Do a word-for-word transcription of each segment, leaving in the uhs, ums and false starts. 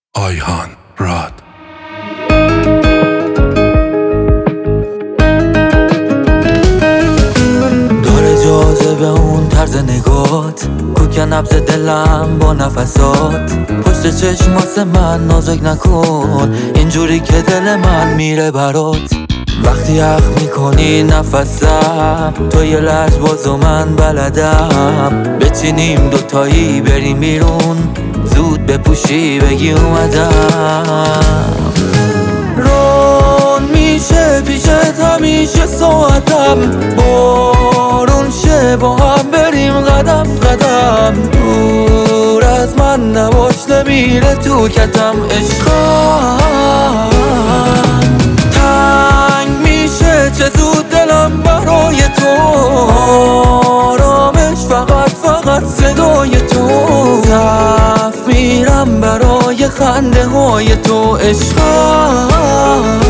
آیهان راد. داره جاذبه اون طرز نگات، کوک نبض دلم با نفسات. پشت چشماس من نازک نکن، اینجوری که دل من میره برات. وقتی اخ میکنی نفسم، تو یه لحظ بازو من بلدم. بچینیم دوتایی بریم بیرون، زود بپوشی بگی اومدم. رون میشه پیشت همیشه ساعتم، بارون شه با هم بریم قدم قدم. دور از من نباش نمیره تو کتم عشقم. تنگ میشه چه زود دلم برای تو، آرامش فقط فقط صدای تو. صف میرم برای خنده های تو عشقم.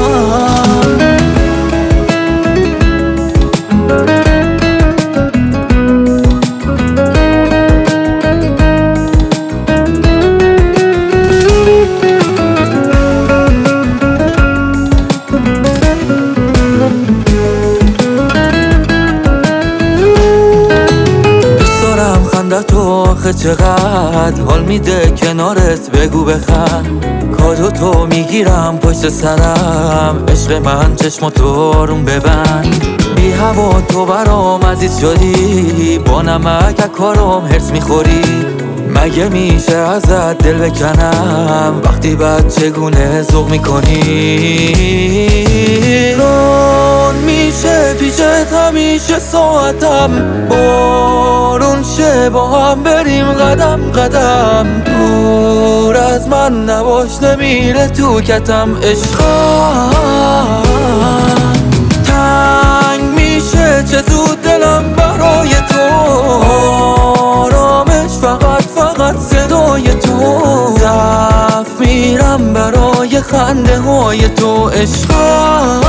تو آخه چقدر حال میده کنارت، بگو بخند. کادو تو میگیرم پشت سرم، عشق من چشماتو آروم ببند. بی هوا تو برام عزیز شدی، با نمک کارم هرس میخوری. مگه میشه ازت دل بکنم وقتی بعد چگونه ذوق میکنی. رون میشه پیشت همیشه ساعتم، بارون شه با هم بریم قدم قدم. دور از من نباش نمیره تو کتم عشقم. تنگ میشه چه زود دلم برای تو، آرامش فقط فقط صدای تو. صف میرم برای خنده های تو عشقم.